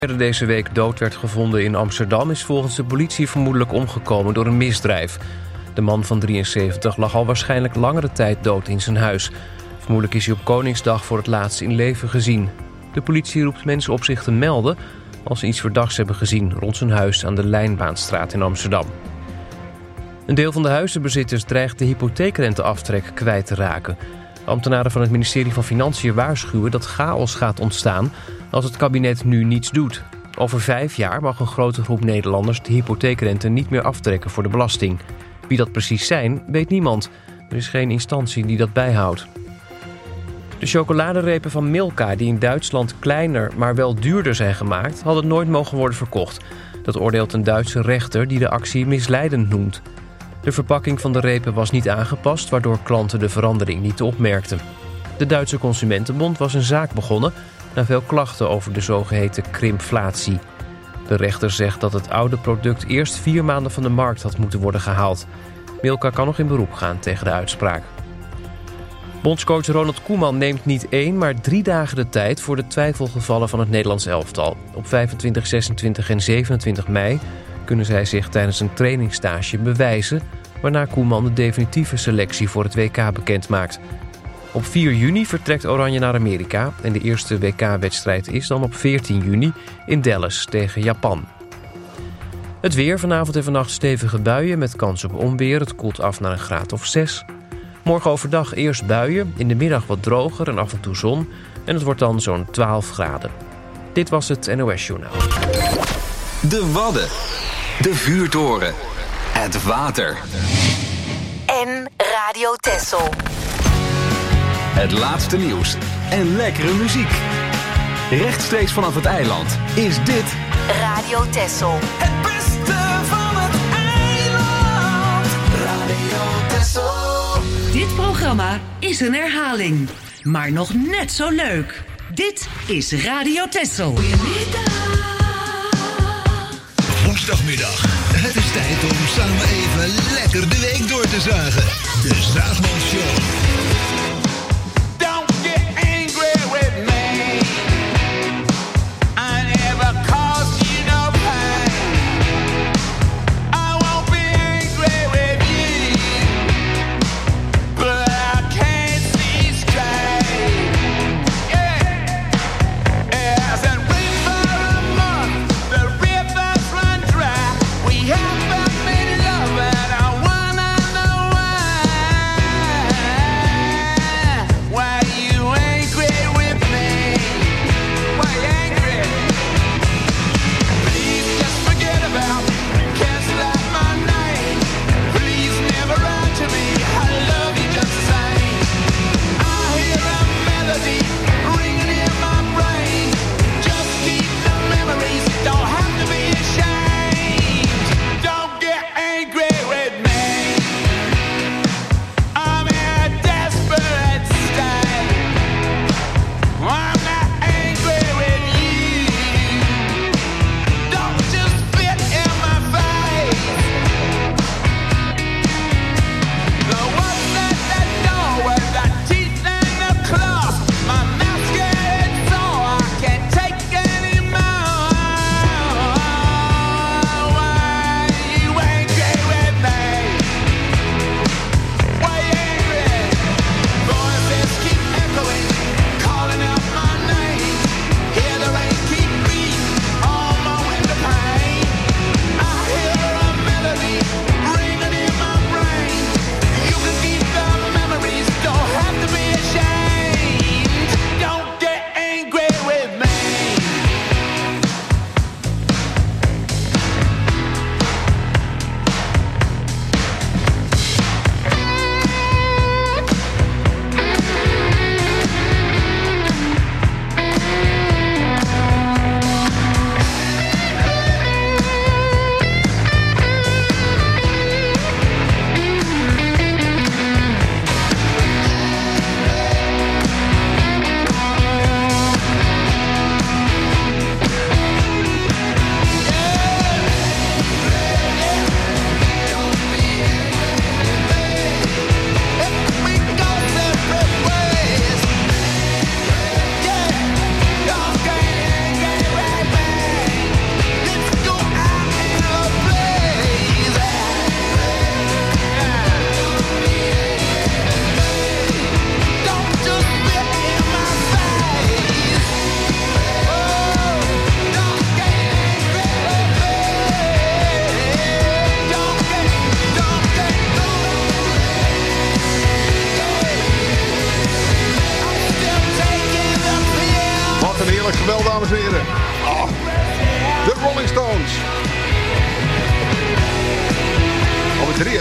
Deze week dood werd gevonden in Amsterdam is volgens de politie vermoedelijk omgekomen door een misdrijf. De man van 73 lag al waarschijnlijk langere tijd dood in zijn huis. Vermoedelijk is hij op Koningsdag voor het laatst in leven gezien. De politie roept mensen op zich te melden als ze iets verdachts hebben gezien rond zijn huis aan de Lijnbaanstraat in Amsterdam. Een deel van de huizenbezitters dreigt de hypotheekrenteaftrek kwijt te raken. Ambtenaren van het ministerie van Financiën waarschuwen dat chaos gaat ontstaan als het kabinet nu niets doet. Over 5 jaar mag een grote groep Nederlanders de hypotheekrente niet meer aftrekken voor de belasting. Wie dat precies zijn, weet niemand. Er is geen instantie die dat bijhoudt. De chocoladerepen van Milka, die in Duitsland kleiner, maar wel duurder zijn gemaakt, hadden nooit mogen worden verkocht. Dat oordeelt een Duitse rechter die de actie misleidend noemt. De verpakking van de repen was niet aangepast, waardoor klanten de verandering niet opmerkten. De Duitse Consumentenbond was een zaak begonnen na veel klachten over de zogeheten krimpflatie. De rechter zegt dat het oude product eerst 4 maanden van de markt had moeten worden gehaald. Milka kan nog in beroep gaan tegen de uitspraak. Bondscoach Ronald Koeman neemt niet 1, maar 3 dagen de tijd voor de twijfelgevallen van het Nederlands elftal. Op 25, 26 en 27 mei kunnen zij zich tijdens een trainingsstage bewijzen, waarna Koeman de definitieve selectie voor het WK bekend maakt. Op 4 juni vertrekt Oranje naar Amerika en de eerste WK-wedstrijd is dan op 14 juni in Dallas tegen Japan. Het weer, vanavond en vannacht stevige buien met kans op onweer. Het koelt af naar een graad of 6. Morgen overdag eerst buien, in de middag wat droger en af en toe zon. En het wordt dan zo'n 12 graden. Dit was het NOS Journaal. De Wadden, de vuurtoren, het water. En Radio Texel. Het laatste nieuws en lekkere muziek. Rechtstreeks vanaf het eiland is dit Radio Texel. Het beste van het eiland. Radio Texel. Dit programma is een herhaling, maar nog net zo leuk. Dit is Radio Texel. Woensdagmiddag. Het is tijd om samen even lekker de week door te zagen. De Zaagman Show.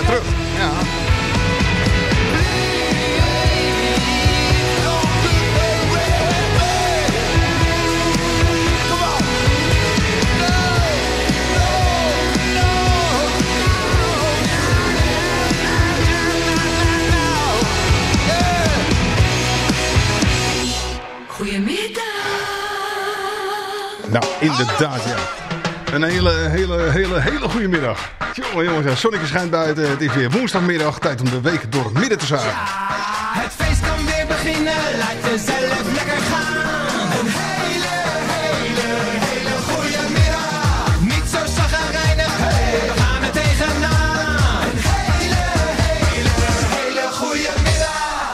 terug. Ja. Goedemiddag. Nou, inderdaad, ja. Een hele goede middag. Jongens, het zonnetje schijnt buiten. Het is weer woensdagmiddag. Tijd om de week door het midden te zagen. Het feest kan weer beginnen, laat jezelf lekker gaan. Een hele goede middag. Niet zo chagrijnig, we gaan er tegenaan. Een hele goede middag.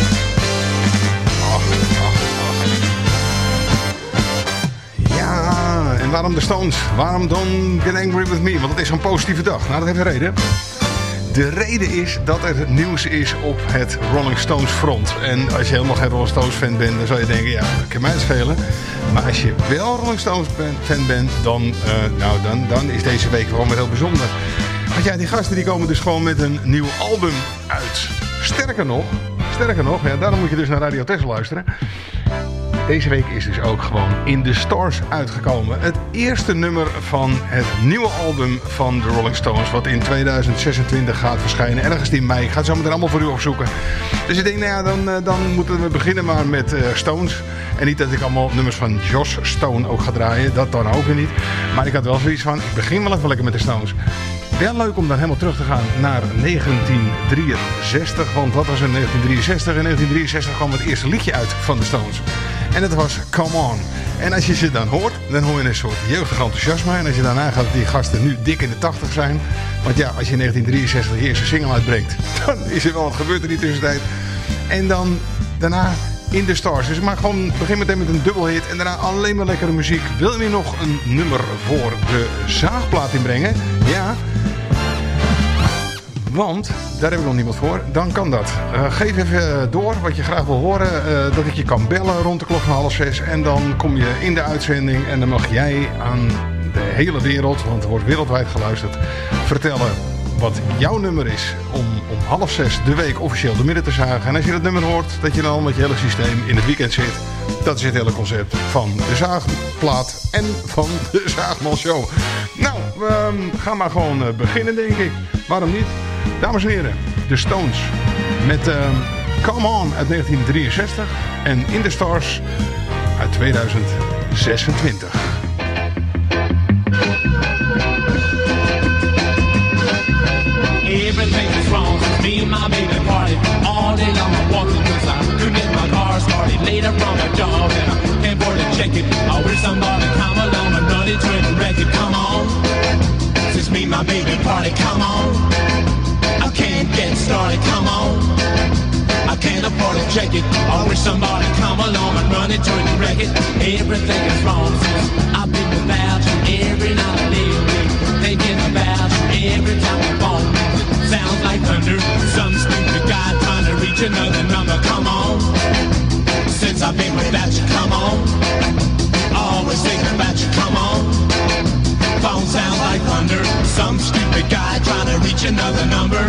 Ja, en waarom de Stones? Waarom Don't Get Angry With Me? Want het is een positieve dag. Nou, dat heeft een reden. De reden is dat er nieuws is op het Rolling Stones front. En als je helemaal geen Rolling Stones fan bent, dan zou je denken, ja, dat kan mij het schelen. Maar als je wel Rolling Stones fan bent, dan is deze week gewoon weer heel bijzonder. Want ja, die gasten die komen dus gewoon met een nieuw album uit. Sterker nog, ja, daarom moet je dus naar Radio Tesla luisteren. Deze week is dus ook gewoon In The Stars uitgekomen. Het eerste nummer van het nieuwe album van de Rolling Stones, wat in 2026 gaat verschijnen. Ergens in mei. Ik ga het zo meteen allemaal voor u opzoeken. Dus ik denk, nou ja, dan moeten we beginnen maar met Stones. En niet dat ik allemaal nummers van Joss Stone ook ga draaien. Dat dan ook weer niet. Maar ik had wel zoiets van, ik begin wel even lekker met de Stones. Wel leuk om dan helemaal terug te gaan naar 1963. Want wat was in 1963? In 1963 kwam het eerste liedje uit van de Stones. En dat was Come On. En als je ze dan hoort, dan hoor je een soort jeugdig enthousiasme. En als je daarna gaat dat die gasten nu dik in de 80 zijn. Want ja, als je in 1963 de eerste single uitbrengt, dan is er wel wat gebeurd in die tussentijd. En dan daarna In The Stars. Dus maar gewoon begin meteen met een dubbelhit en daarna alleen maar lekkere muziek. Wil je nog een nummer voor de zaagplaat inbrengen? Ja. Want, daar heb ik nog niemand voor, dan kan dat. Geef even door wat je graag wil horen. Dat ik je kan bellen rond de klok van 5:30. En dan kom je in de uitzending en dan mag jij aan de hele wereld, want er wordt wereldwijd geluisterd, vertellen wat jouw nummer is om 5:30 de week officieel de midden te zagen. En als je dat nummer hoort, dat je dan al met je hele systeem in het weekend zit. Dat is het hele concept van de zaagplaat en van de Zaagman Show. Nou, we gaan maar gewoon beginnen, denk ik. Waarom niet? Dames en heren, de Stones met Come On uit 1963 en In The Stars uit 2026. Everything is wrong since me and my baby party. All day long I'm walking cause I couldn't get my car started. Later from a job and I can't afford to check it. I wish somebody come along and run it to it and wreck it. Come on, since me and my baby party, come on. I can't get started, come on. I can't afford to check it. I wish somebody come along and run it to it and wreck it. Everything is wrong since I've been without you. Every night I live thinking about you. Every time I phone sounds like thunder. Some stupid guy trying to reach another number. Come on, since I've been without you. Come on, always thinking about you. Come on, phone sounds like thunder. Some stupid guy trying to reach another number.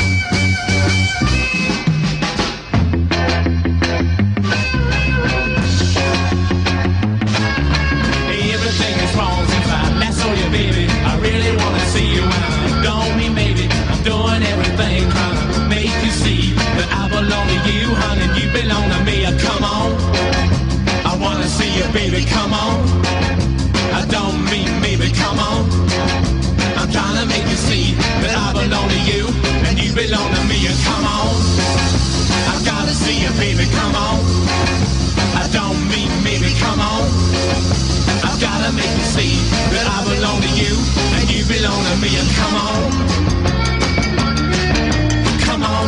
Everything is wrong since I last saw you, baby. I really wanna see you when I don't mean maybe. I'm doing everything trying to make you see that I belong to you, honey, and you belong to me. Come on, I wanna see you, baby. Come on, I don't mean maybe. Come on, I'm trying to make you see that I belong to you and you belong to me. Come on, I gotta see you, baby. Come on, I don't mean maybe. Come on, I've gotta make you see that I belong to you and you belong to me. Come on, come on,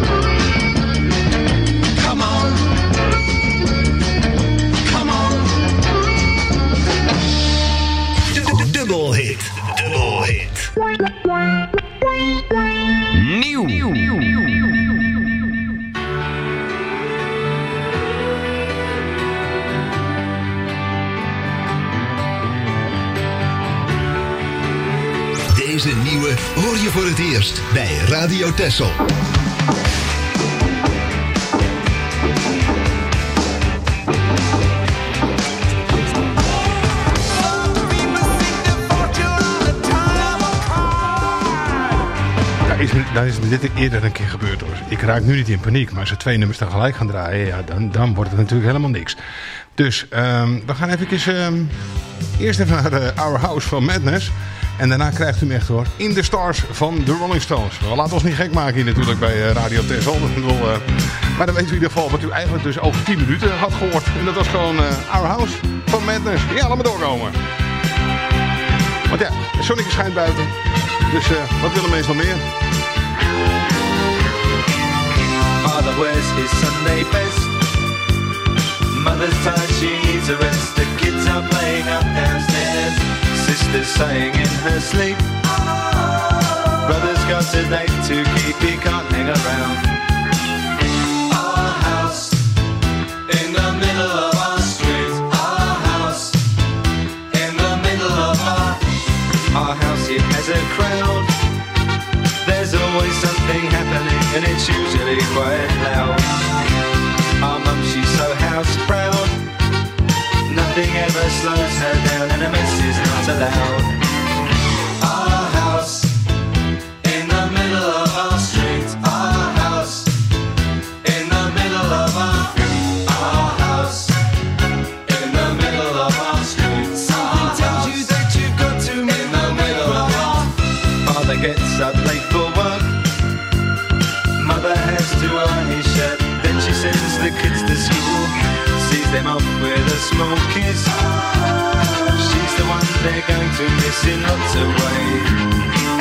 come on, come on. Dubbel hit. Nieuw. Deze nieuwe hoor je voor het eerst bij Radio Texel. Dan is me dit eerder een keer gebeurd hoor. Ik raak nu niet in paniek, maar als ze 2 nummers tegelijk gaan draaien, ja, dan wordt het natuurlijk helemaal niks. Dus we gaan even eerst even naar Our House van Madness. En daarna krijgt u hem echt hoor, In the Stars van de Rolling Stones. We laten ons niet gek maken hier natuurlijk bij Radio Texel. Maar dan weet u in ieder geval wat u eigenlijk dus over 10 minuten had gehoord. En dat was gewoon Our House van Madness. Ja, laat maar doorkomen. Want ja, het zonnetje schijnt buiten. Dus wat willen mensen nog meer? Father wears his Sunday best. Mother's tired, she needs a rest. The kids are playing up downstairs. Sister's sighing in her sleep. Brother's got a date to keep, he can't hang around. Our house in the middle of our street. Our house in the middle of our house, it has a crowd. There's always something happening and it's usually quite loud. Our mum, she's so house proud. Nothing ever slows her down and a mess is not allowed. Our house in the middle of our street. Our house in the middle of our house in the middle of our street. Something tells you that you've got to meet in the middle of our. Father gets up late for work. Mother has to iron his shirt. Then she sends the kids to school. Sees them off with a small kiss. She's the one they're going to miss in lots of ways.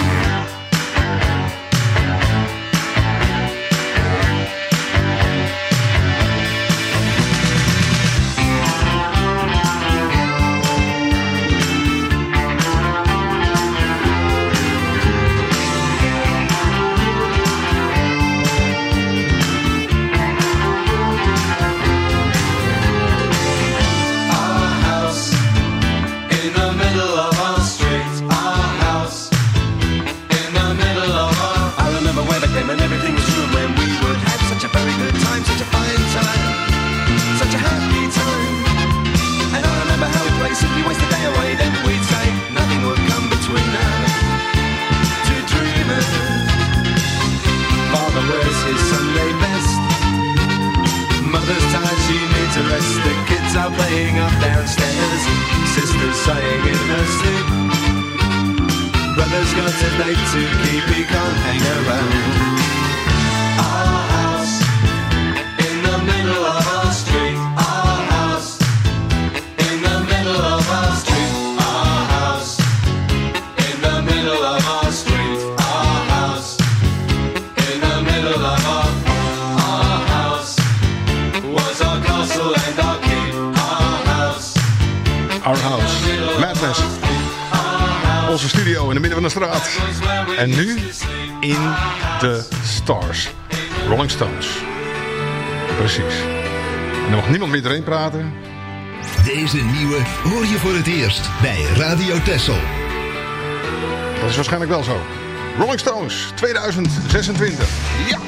En nu In the Stars. Rolling Stones. Precies. En er mag niemand meer doorheen praten. Deze nieuwe hoor je voor het eerst bij Radio Texel. Dat is waarschijnlijk wel zo. Rolling Stones 2026. Ja!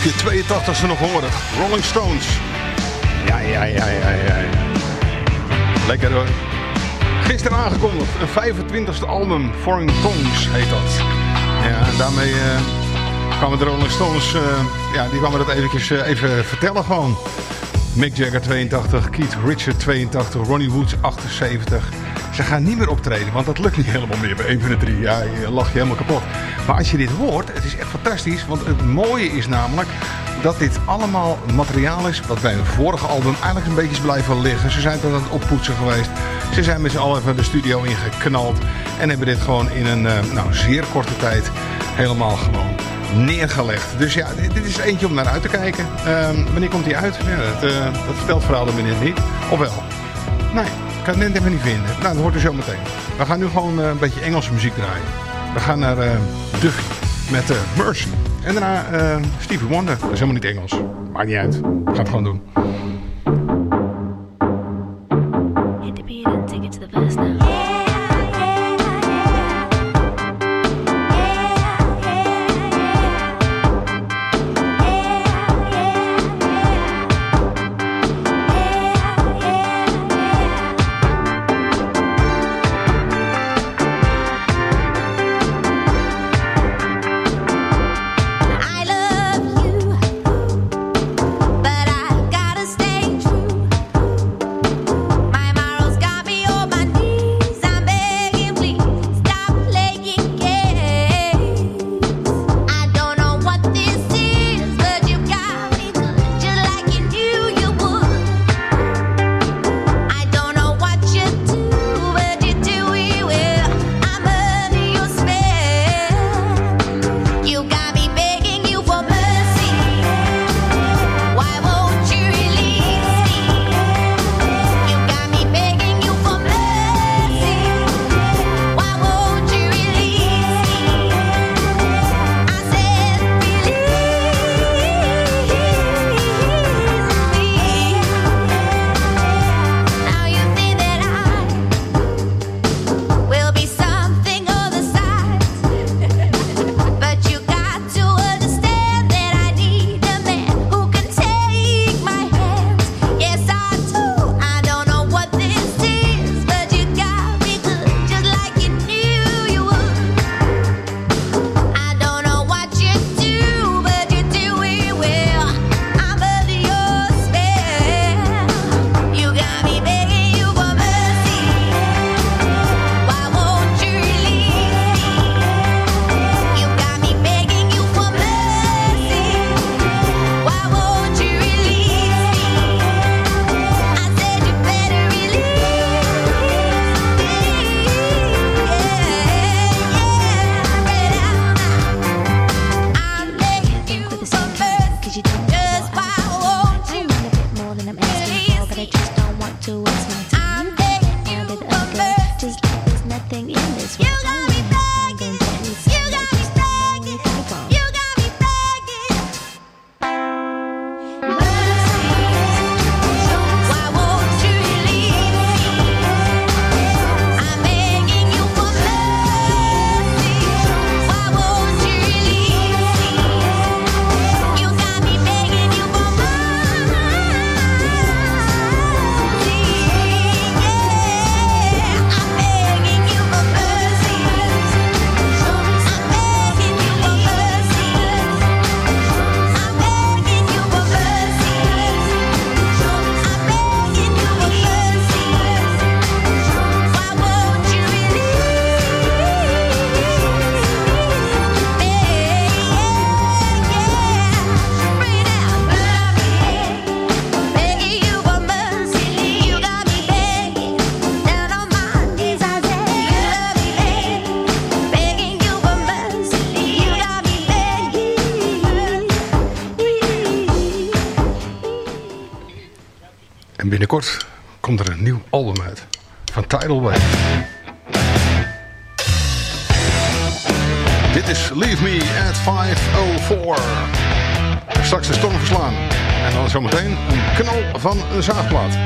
De 82e nog horen. Rolling Stones. Ja. Lekker hoor. Gisteren aangekondigd. Een 25e album. Foreign Tongues heet dat. Ja, en daarmee kwamen de Rolling Stones... die kwamen dat even vertellen gewoon. Mick Jagger 82, Keith Richards 82, Ronnie Wood 78. Ze gaan niet meer optreden, want dat lukt niet helemaal meer bij 1 van de 3. Ja, je lacht je helemaal kapot. Maar als je dit hoort, het is echt fantastisch. Want het mooie is namelijk dat dit allemaal materiaal is wat bij hun vorige album eigenlijk een beetje is blijven liggen. Ze zijn tot aan het oppoetsen geweest. Ze zijn met z'n allen even de studio ingeknald. En hebben dit gewoon in een zeer korte tijd helemaal gewoon neergelegd. Dus ja, dit is eentje om naar uit te kijken. Wanneer komt die uit? Ja, dat vertelt vooral de meneer niet. Of wel? Nee, ik kan het net even niet vinden. Nou, dat hoort u zo meteen. We gaan nu gewoon een beetje Engelse muziek draaien. We gaan naar Duffy met Mercy. En daarna Stevie Wonder. Dat is helemaal niet Engels. Maakt niet uit. We gaan het gewoon doen. Hit the beat and take it to the verse now. En binnenkort komt er een nieuw album uit van Tidal Wave. Dit is Leave Me at 5:04. Straks de storm verslaan. En dan zometeen een knal van een zaagplaat.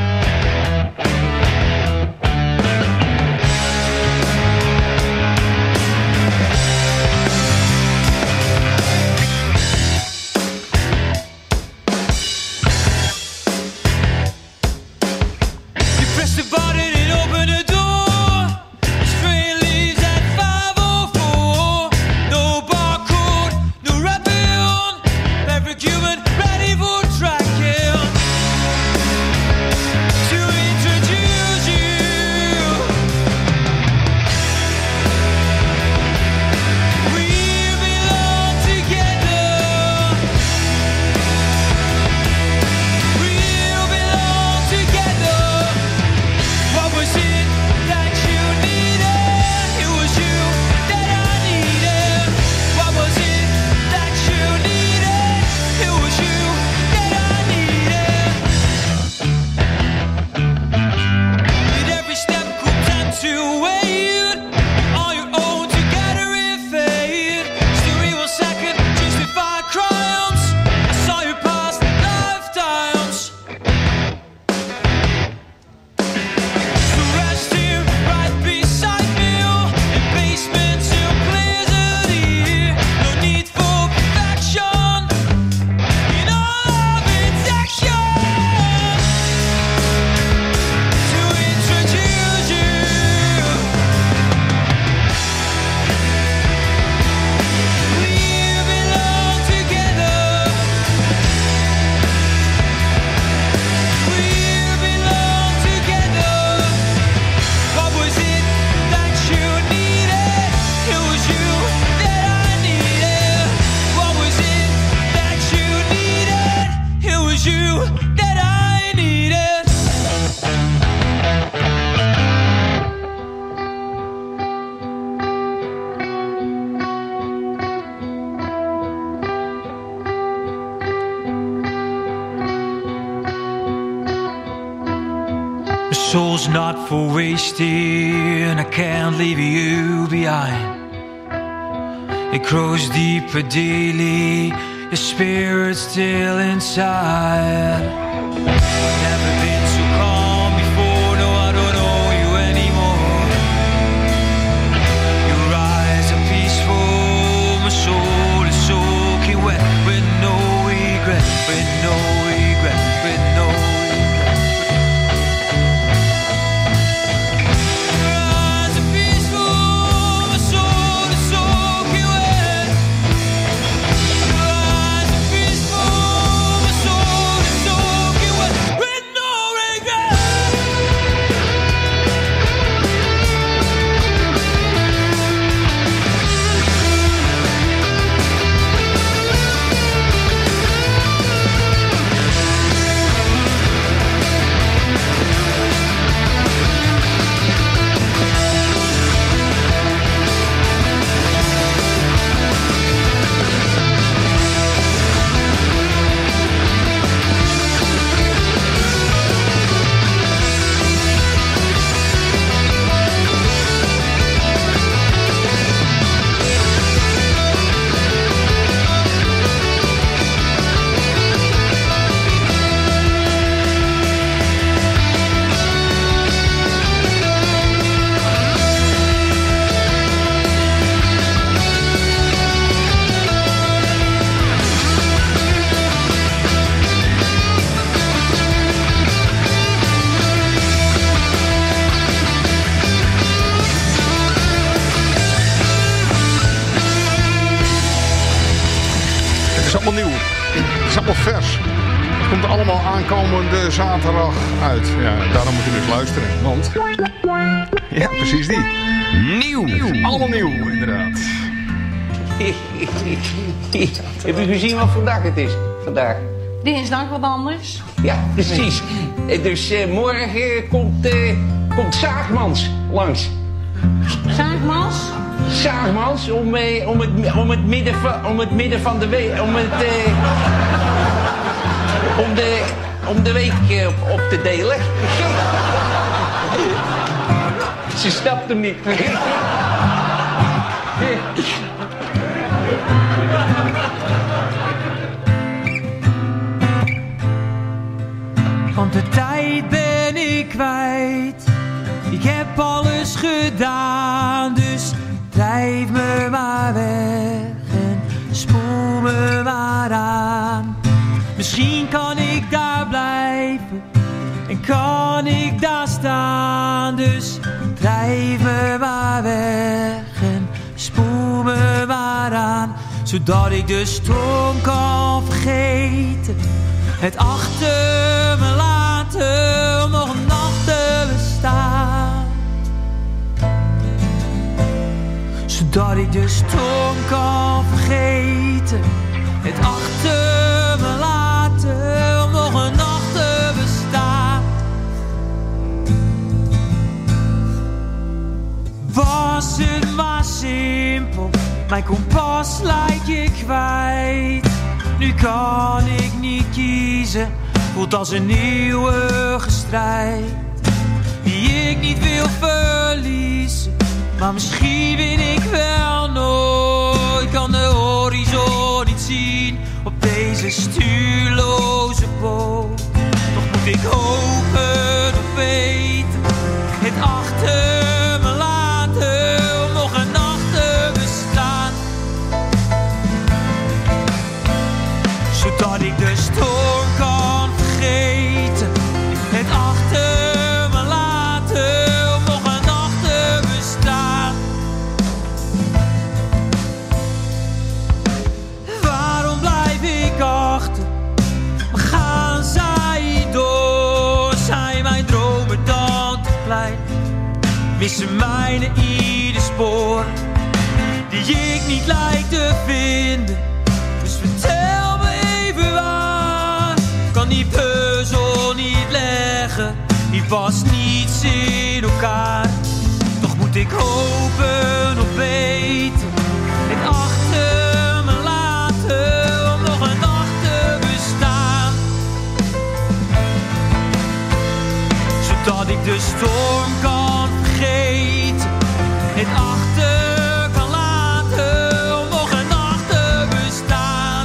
soul's not for wasting, I can't leave you behind. It grows deeper daily, your spirit's still inside. Never been so calm before, no I don't know you anymore. Your eyes are peaceful, my soul is soaking wet, with no regret, with no regret, with no regret. Aankomende zaterdag uit. Ja, daarom moet je dus luisteren. Want, ja, precies die. Nieuw. Allemaal nieuw, inderdaad. Heb u gezien wat voor dag het is vandaag? Dinsdag wat anders. Ja, precies. Dus morgen komt Zaagmans langs. Zaagmans? Zaagmans om het midden van de week... Om de week op te delen. Ze snapt hem niet. Want de tijd ben ik kwijt. Ik heb alles gedaan, dus drijf me maar weg en spoel me maar aan. Misschien kan ik daar blijven en kan ik daar staan. Dus drijf me maar weg en spoel me maar aan. Zodat ik de storm kan vergeten, het achter me laten om nog een nacht te bestaan. Zodat ik de storm kan vergeten, het achter me laten om nog een nacht te bestaan. Was het maar simpel, mijn kompas lijkt je kwijt. Nu kan ik niet kiezen, voelt als een eeuwige strijd die ik niet wil verliezen. Maar misschien win ik wel nooit, kan de horizon niet zien op deze stuurloze boot. Toch moet ik hopen of weten, het achter me laten om nog een nacht te bestaan. Zodat ik de storm kan vergeten, het achter me laten om nog een nacht te bestaan. Waarom blijf ik achter? Maar gaan zij door? Zijn mijn dromen dan te klein? Missen mij ieder spoor die ik niet lijk te vinden? Dus vertel me even waar. Kan die puzzel niet leggen, die past niets in elkaar. Toch moet ik hopen op beter, het achter me laten om nog een nacht te bestaan. Zodat ik de de storm kan vergeten, het achter kan laten om nog een nacht te bestaan.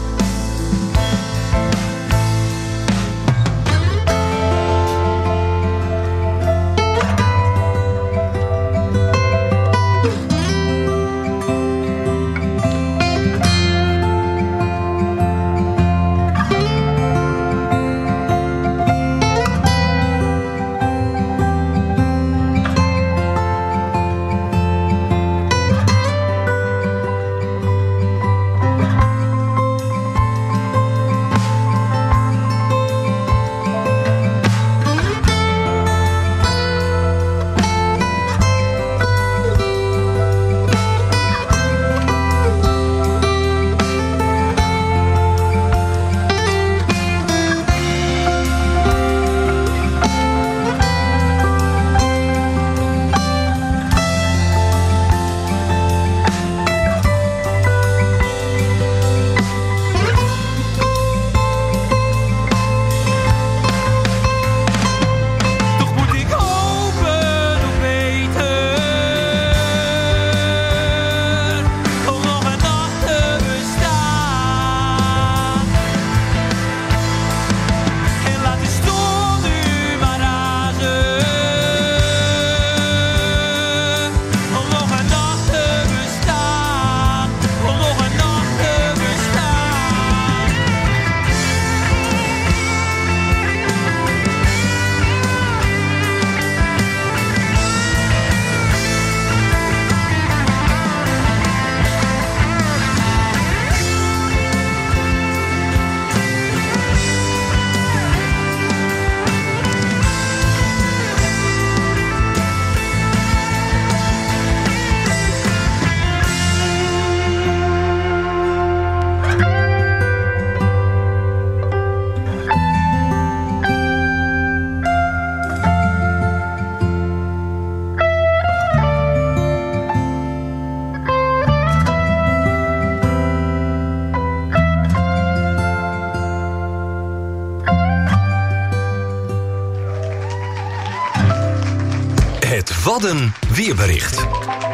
Wadden weerbericht.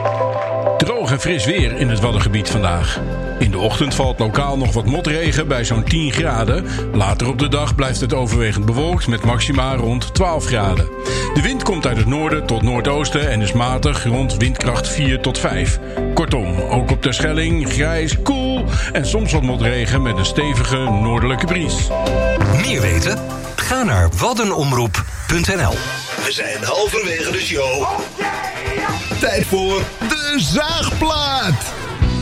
Droog en fris weer in het Waddengebied vandaag. In de ochtend valt lokaal nog wat motregen bij zo'n 10 graden. Later op de dag blijft het overwegend bewolkt met maxima rond 12 graden. De wind komt uit het noorden tot noordoosten en is matig rond windkracht 4 tot 5. Kortom, ook op Terschelling grijs, koel en soms wat motregen met een stevige noordelijke bries. Meer weten? Ga naar waddenomroep.nl. We zijn halverwege de show. Tijd voor de zaagplaat.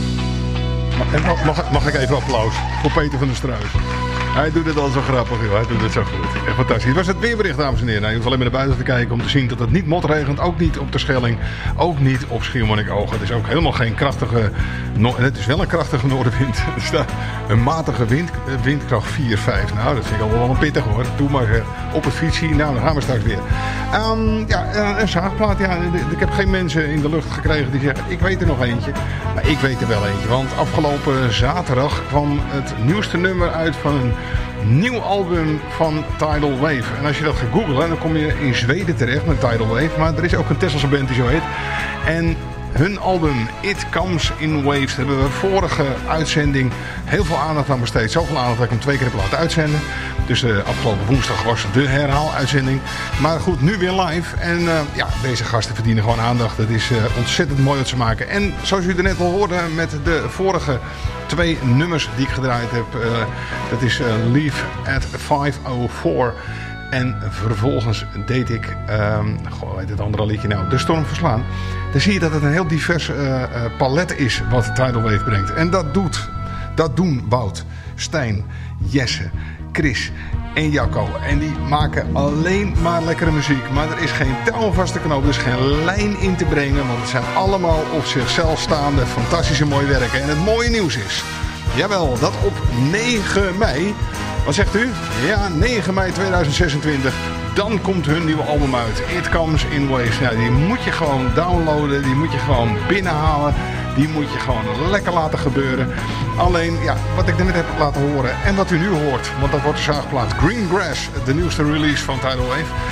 Mag ik even applaus voor Peter van der Struis? Hij doet het al zo grappig, joh. Hij doet het zo goed. Echt fantastisch. Het was het weerbericht, dames en heren. Nou, je hoeft alleen maar naar buiten te kijken om te zien dat het niet motregent. Ook niet op Terschelling. Ook niet op Schiermonnikoog. Het is ook helemaal geen krachtige... Het is wel een krachtige noordenwind. Er staat een matige windkracht 4, 5. Nou, dat vind ik al wel een pittig, hoor. Doe maar op het fietsje. Nou, dan gaan we straks weer. Een zaagplaat. Ja, ik heb geen mensen in de lucht gekregen die zeggen... ik weet er nog eentje. Maar ik weet er wel eentje. Want afgelopen zaterdag kwam het nieuwste nummer uit van een nieuw album van Tidal Wave. En als je dat gaat googlen, dan kom je in Zweden terecht met Tidal Wave. Maar er is ook een Tesselse band die zo heet. En hun album It Comes in Waves, daar hebben we vorige uitzending heel veel aandacht aan besteed. Zoveel aandacht dat ik hem 2 keer heb laten uitzenden. Dus afgelopen woensdag was de herhaaluitzending. Maar goed, nu weer live. En deze gasten verdienen gewoon aandacht. Het is ontzettend mooi wat ze maken. En zoals u er net al hoorde met de vorige 2 nummers die ik gedraaid heb. Dat is Leave at 5:04. En vervolgens deed ik, weet het andere liedje nou, De Storm Verslaan. Dan zie je dat het een heel divers palet is wat Tidal Wave brengt. En dat doen Wout, Stijn, Jesse, Chris en Jacco. En die maken alleen maar lekkere muziek. Maar er is geen touw vast te knopen, er is geen lijn in te brengen. Want het zijn allemaal op zichzelf staande fantastische mooie werken. En het mooie nieuws is, jawel, dat op 9 mei... Wat zegt u? Ja, 9 mei 2026. Dan komt hun nieuwe album uit. It Comes in Waves. Nou, die moet je gewoon downloaden. Die moet je gewoon binnenhalen. Die moet je gewoon lekker laten gebeuren. Alleen, ja, wat ik net heb laten horen. En wat u nu hoort. Want dat wordt de zaagplaat Green Grass. De nieuwste release van Tidal Wave.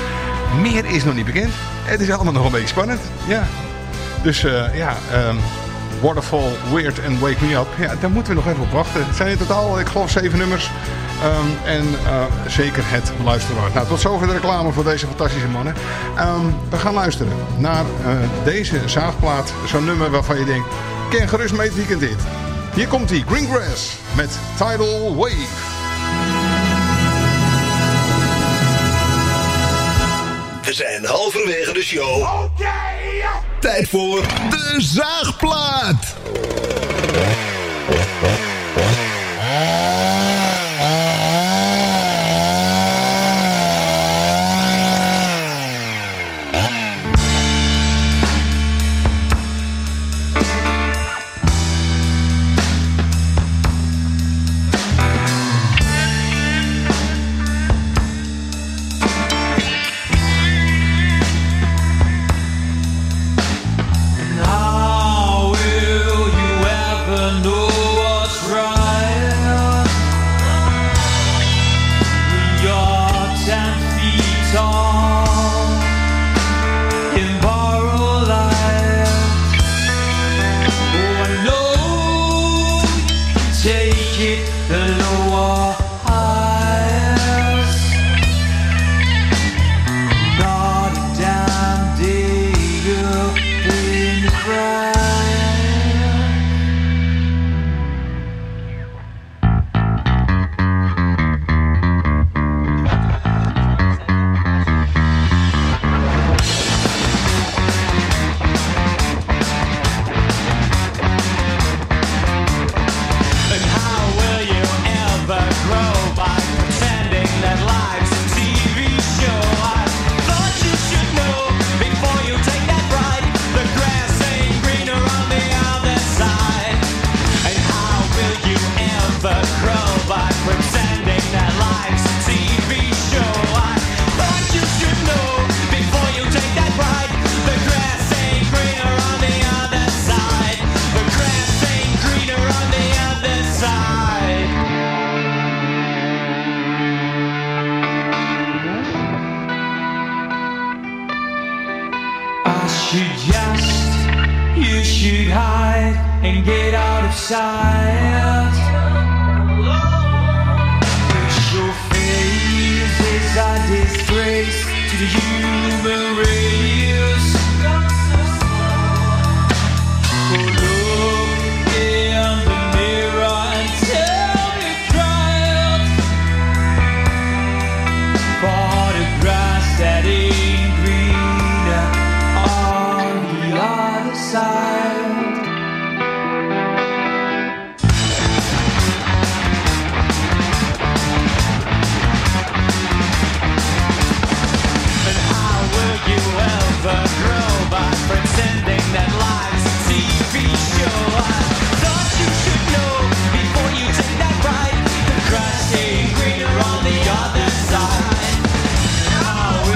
Meer is nog niet bekend. Het is allemaal nog een beetje spannend. Ja. Dus Waterfall, Weird en Wake Me Up. Ja, daar moeten we nog even op wachten. Het zijn in totaal, ik geloof, 7 nummers. Zeker het beluisteren waard. Nou, tot zover de reclame voor deze fantastische mannen. We gaan luisteren naar deze zaagplaat. Zo'n nummer waarvan je denkt, ken gerust mee het weekend dit. Hier komt hij, Greengrass met Tidal Wave. We zijn halverwege de show. Tijd voor de zaagplaat.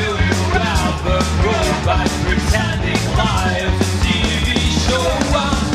Pretending life is a TV show.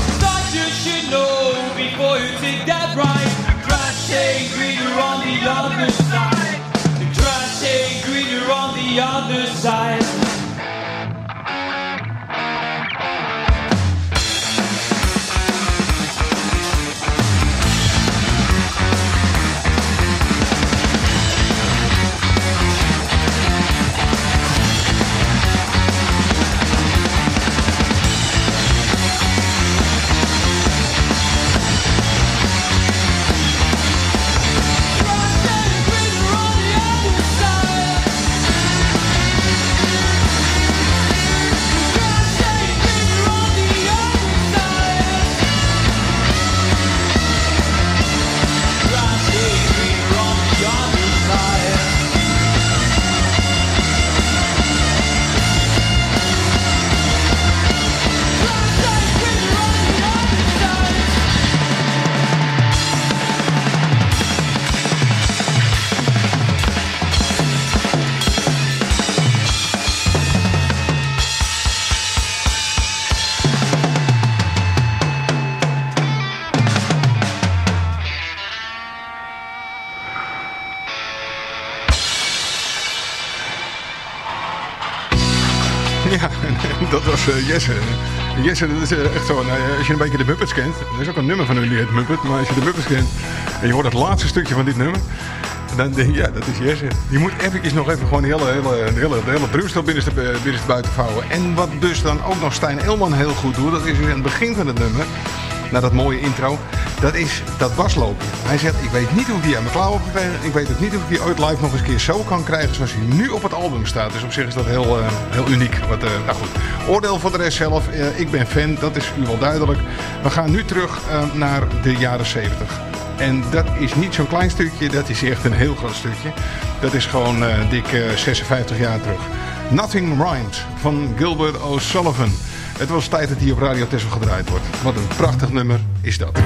Jesse. Jesse, dat is echt zo. Als je een beetje de Muppets kent. Er is ook een nummer van hun die heet Muppet. Maar als je de Muppets kent en je hoort het laatste stukje van dit nummer. Dan denk je, ja, dat is Jesse. Die moet eventjes nog even gewoon de hele drumstel binnenstebuiten vouwen. En wat dus dan ook nog Stijn Elman heel goed doet. Dat is in het begin van het nummer. Na dat mooie intro. Dat is dat baslopen. Hij zegt, ik weet niet hoe ik die aan mijn klauwen heb gekregen. Ik weet ook niet of ik die ooit live nog eens een keer zo kan krijgen zoals hij nu op het album staat. Dus op zich is dat heel uniek. Nou goed, oordeel voor de rest zelf. Ik ben fan, dat is u wel duidelijk. We gaan nu terug naar de jaren 70. En dat is niet zo'n klein stukje, dat is echt een heel groot stukje. Dat is gewoon dik 56 jaar terug. Nothing Rhymes van Gilbert O'Sullivan. Het was tijd dat hij op Radio Texel gedraaid wordt. Wat een prachtig nummer is dat.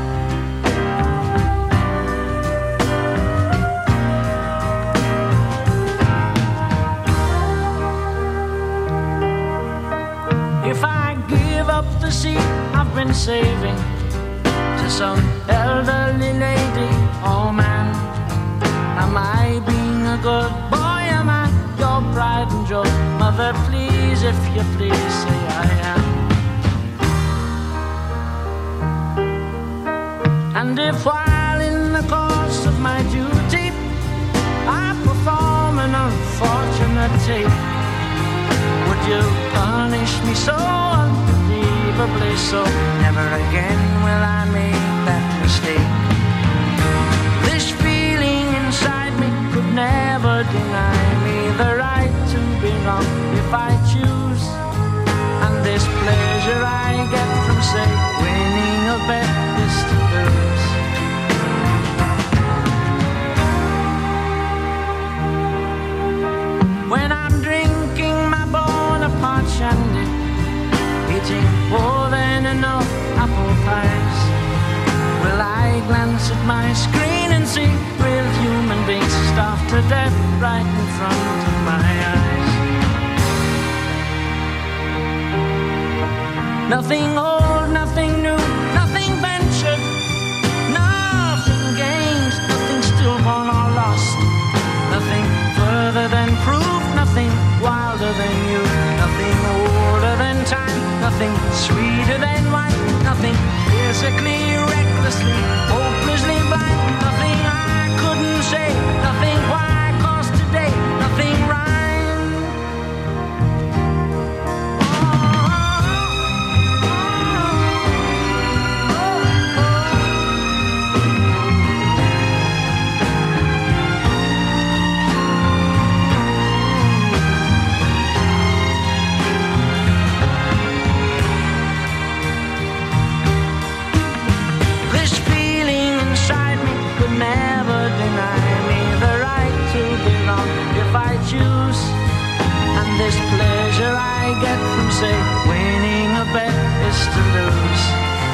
If I give up the seat I've been saving to some elderly lady, oh man, am I being a good boy? Am I your pride and joy? Mother, please, if you please, say I am. And if while in the course of my duty I perform an unfortunate tape, would you punish me so unbelievably so? Never again will I make that mistake. This feeling inside me could never deny me the right to belong if I choose. And this pleasure I get from, say, winning a bet is to lose. When I'm drinking my Bonaparte shandy, eating more than enough apple pies, will I glance at my screen and see real human beings starved to death right in front of my eyes? Nothing old, nothing new, nothing ventured, nothing gained, nothing stillborn or lost, nothing further than proof, nothing wilder than you, nothing older than time, nothing sweeter than wine, nothing physically, recklessly, hopelessly blind, nothing I couldn't say, nothing why, 'cause today, nothing rhymes. Never deny me the right to belong if I choose. And this pleasure I get from, say, winning a bet is to lose.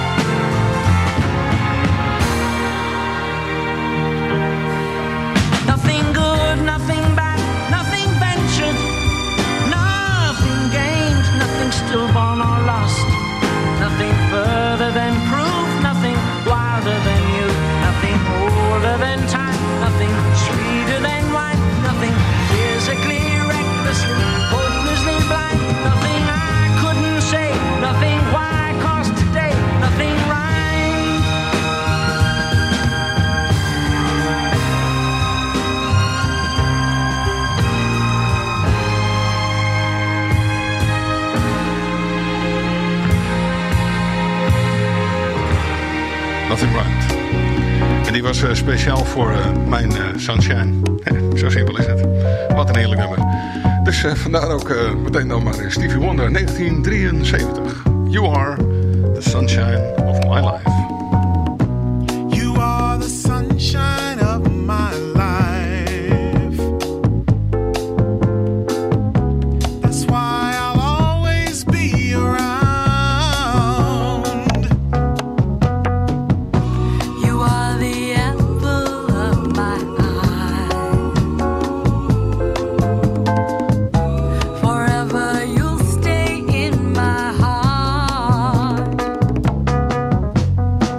Nothing good, nothing bad, nothing ventured, nothing gained, nothing stillborn or lost, nothing further than proof, nothing wilder than you, nothing older than time, nothing sweeter than wine, nothing physically, recklessly, hopelessly blind, nothing I couldn't say, nothing why, 'cause today, nothing rhymes. Nothing rhymed. En die was speciaal voor mijn Sunshine. Zo simpel is het. Wat een heerlijk nummer. Dus vandaar ook meteen dan maar Stevie Wonder, 1973. You are the sunshine of my life. You are the sunshine of my life. That's why I'll always be around. Forever you'll stay in my heart.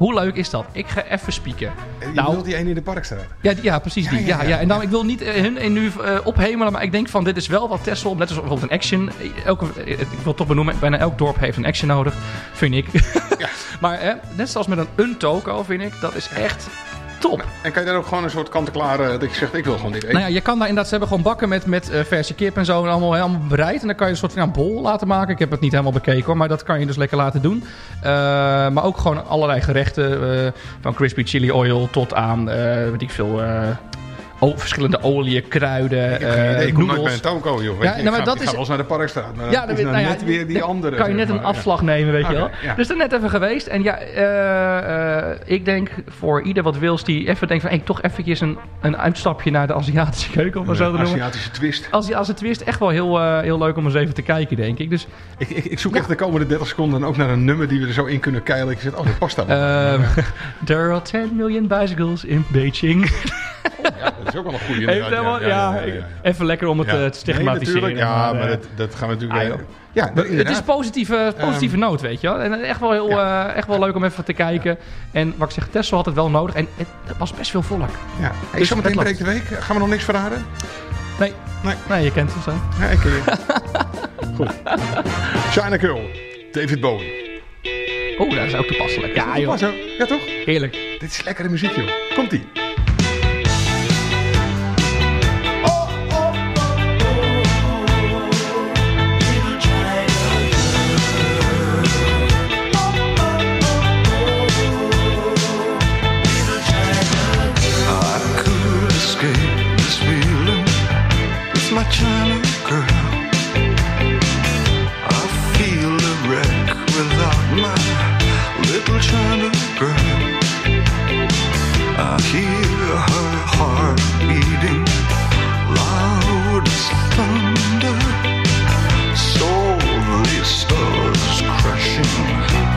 Hoe leuk is dat? Ik ga even spieken. Je bedoelt die ene in de Parkstraat? Ja, precies die. Ja. En dan, ik wil niet hun nu ophemelen, maar ik denk van dit is wel wat Texel, net als bijvoorbeeld een Action. Ik wil toch benoemen, bijna elk dorp heeft een Action nodig, vind ik. Ja. Maar net zoals met een Untoco, vind ik, dat is echt top. En kan je daar ook gewoon een soort kant-en-klare, dat je zegt, ik wil gewoon dit eten? Nou ja, je kan daar inderdaad, ze hebben gewoon bakken met verse kip en zo, en allemaal bereid. En dan kan je een soort van bol laten maken. Ik heb het niet helemaal bekeken hoor, maar dat kan je dus lekker laten doen. Maar ook gewoon allerlei gerechten, van crispy chili oil tot aan, weet ik veel... verschillende oliën, kruiden, ik kom nooit bij een toko, joh. Ja, maar dat is wel eens naar de Parkstraat. Maar ja, dat is net weer die andere. Kan je net een afslag nemen, weet je wel. Ja. Dus er net even geweest. En ja, ik denk voor ieder wat wils die even denkt van... toch eventjes een uitstapje naar de Aziatische keuken, om maar zo te noemen. Aziatische twist. Aziatische twist, echt wel heel leuk om eens even te kijken, denk ik. Dus, ik zoek echt de komende 30 seconden ook naar een nummer die we er zo in kunnen keilen. Ik zeg, dat past daar. There are 10 million bicycles in Beijing. Ja, dat is ook wel een goede. Even lekker om het te stigmatiseren. Nee, ja, maar dat gaan we natuurlijk... het is positieve noot, weet je wel. En echt wel leuk om even te kijken. En wat ik zeg, Texel had het wel nodig. En het was best veel volk. Ja. Dus zometeen breekt de week. Gaan we nog niks verraden? Nee, je kent het zo. Ja, ik ken je. Goed. China Girl, David Bowie. Oh, dat is ook toepasselijk. Ja, joh. Ja, toch? Heerlijk. Dit is lekkere muziek, joh. Komt-ie. My China girl, I feel a wreck without my little China girl. I hear her heart beating loud as thunder, softly stars crashing.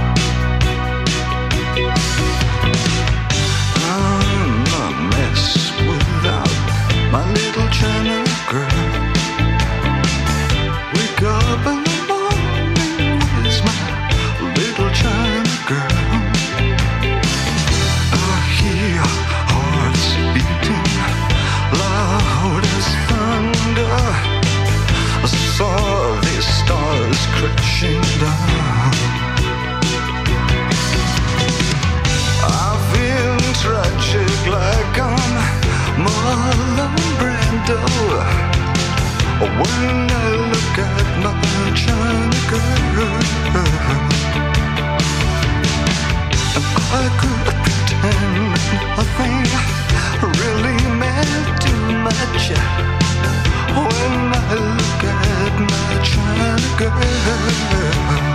I'm a mess without my little China girl. Wake up in the morning, where's my little China girl? I hear hearts beating loud as thunder. I saw these stars crashing down. I feel tragic like I'm Marlon Brando when I look at my China girl. I could pretend nothing really meant too much when I look at my China girl.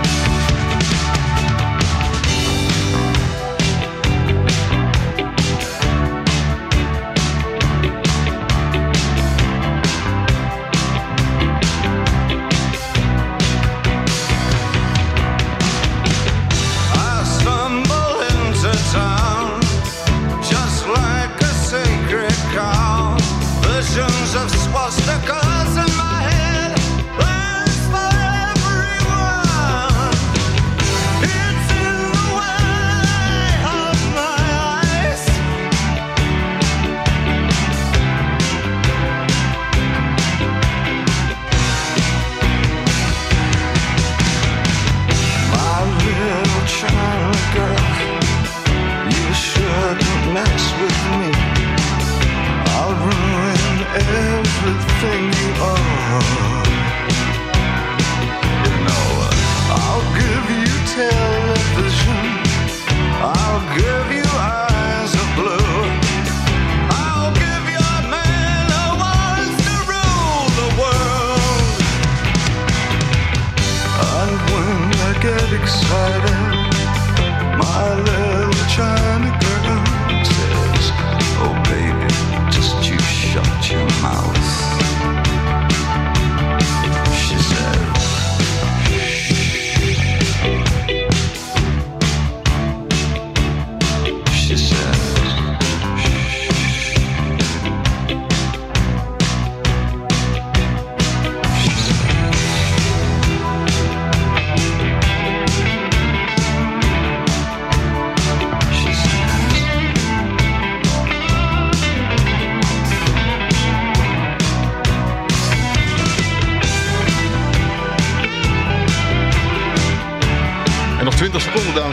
Of swastikas in my head, there's for everyone. It's in the way of my eyes. My little China girl, you shouldn't mess with me. I'll ruin everything you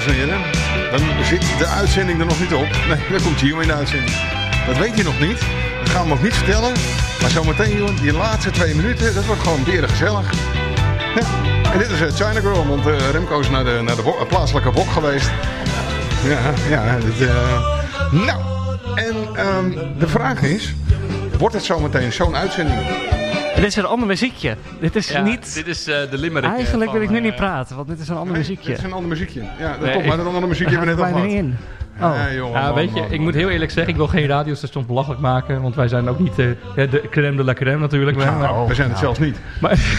en heren. Dan zit de uitzending er nog niet op. Nee, dan komt Gio in de uitzending. Dat weet je nog niet. Dat gaan we nog niet vertellen. Maar zometeen, joh, die laatste 2 minuten, dat wordt gewoon weer gezellig. Ja. En dit is China Girl, want Remco is naar de plaatselijke wok geweest. Ja. Nou, en de vraag is, wordt het zometeen zo'n uitzending? Dit is een ander muziekje. Dit is niet... Dit is de limerick. Eigenlijk wil ik nu niet praten, want dit is een ander muziekje. Dit is een ander muziekje. Ja, dat klopt, maar dat andere muziekje hebben we net al gehad. in. Oh. Nee, jongen, Ja, weet je, ik moet heel eerlijk zeggen, ik wil geen radiostations belachelijk maken, want wij zijn ook niet de crème de la crème natuurlijk. We zijn het zelfs niet.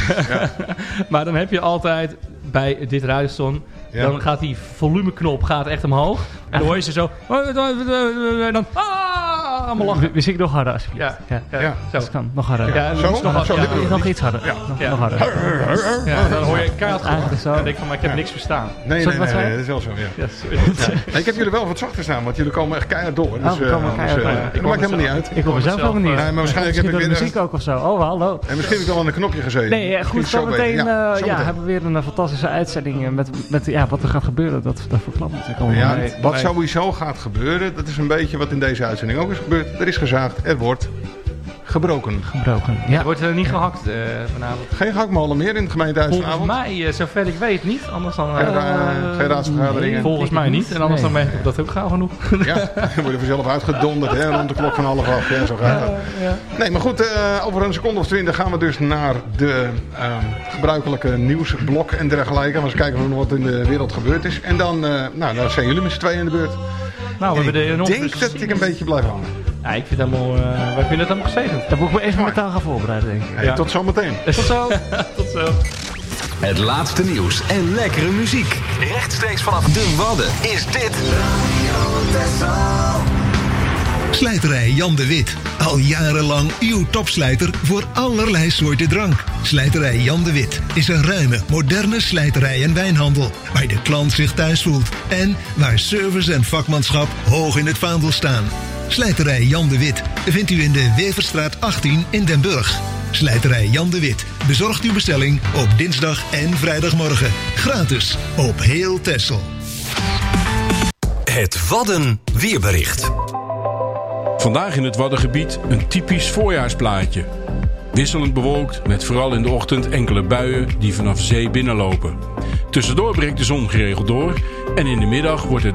Maar dan heb je altijd bij dit radiostation, dan gaat die volumeknop echt omhoog. En dan hoor je ze zo, dan allemaal lachen. We zingen nog harder alsjeblieft. Ja. Zo. Dat kan, nog harder. Ja, nog iets harder. Nog harder. Ja, dan hoor je keihard gelachen. Dan denk ik van, maar ik heb niks verstaan. Nee, dat is wel zo, ja. Ik heb jullie wel wat zachter staan, want jullie komen echt keihard door. Dus, we komen keihard door. Dat maakt helemaal niet uit. Ik hoor mezelf ook niet. Nee, maar waarschijnlijk heb ik weer... muziek ook of zo. Oh, hallo. En misschien heb ik wel aan een knopje gezeten. Nee, goed, zometeen hebben we weer een fantastische uitzending met wat er gaat gebeuren. Dat verklapt natuurlijk allemaal. Ja, wat sowieso gaat gebeuren, dat is een beetje wat in deze uitzending ook is gebeurd. Er is gezaagd, er wordt gebroken. Ja. Er wordt niet gehakt vanavond. Geen gehaktmolen meer in het gemeentehuis vanavond? Volgens mij, zover ik weet, niet. Anders dan... geen raadsvergaderingen? Nee, volgens mij niet. En anders dan merk ik dat ook gauw genoeg. Ja, dan word je vanzelf uitgedonderd rond de klok van 7:30. Ja, zo gaat dat. Nee, maar goed, over een seconde of 20 gaan we dus naar de gebruikelijke nieuwsblok en dergelijke. We eens kijken of er wat in de wereld gebeurd is. En dan zijn jullie met z'n tweeën in de beurt. Nou, we ik denk dat ik een beetje blijf hangen. Ja, ik vind het helemaal, wij vinden het helemaal gezegend. Dan moet ik me even mentaal gaan voorbereiden, denk ik. Hey, tot zometeen. Tot zo. Tot zo. Het laatste nieuws en lekkere muziek. Rechtstreeks vanaf de Wadden is dit Slijterij Jan de Wit. Al jarenlang uw topslijter voor allerlei soorten drank. Slijterij Jan de Wit is een ruime, moderne slijterij en wijnhandel. Waar de klant zich thuis voelt. En waar service en vakmanschap hoog in het vaandel staan. Slijterij Jan de Wit vindt u in de Weverstraat 18 in Den Burg. Slijterij Jan de Wit bezorgt uw bestelling op dinsdag en vrijdagmorgen. Gratis op heel Texel. Het Wadden weerbericht. Vandaag in het Waddengebied een typisch voorjaarsplaatje. Wisselend bewolkt met vooral in de ochtend enkele buien die vanaf zee binnenlopen. Tussendoor breekt de zon geregeld door en in de middag wordt het